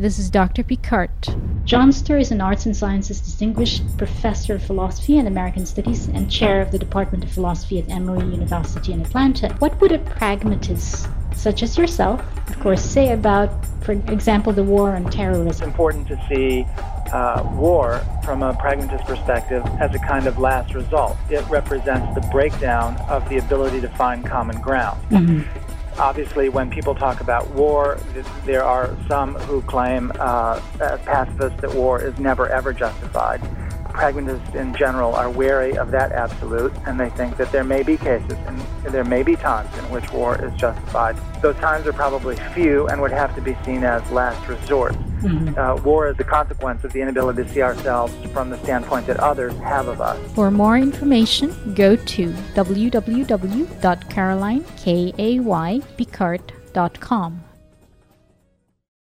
This is Dr. Picard. John Sturr is an Arts and Sciences Distinguished Professor of Philosophy and American Studies and Chair of the Department of Philosophy at Emory University in Atlanta. What would a pragmatist, such as yourself, of course, say about, for example, the war on terrorism? It's important to see war from a pragmatist perspective as a kind of last result. It represents the breakdown of the ability to find common ground. Mm-hmm. Obviously, when people talk about war, there are some who claim, as pacifists, that war is never, ever justified. Pragmatists in general are wary of that absolute, and they think that there may be cases and there may be times in which war is justified. Those times are probably few and would have to be seen as last resort. Mm-hmm. War is the consequence of the inability to see ourselves from the standpoint that others have of us. For more information, go to www.carolinepicard.com.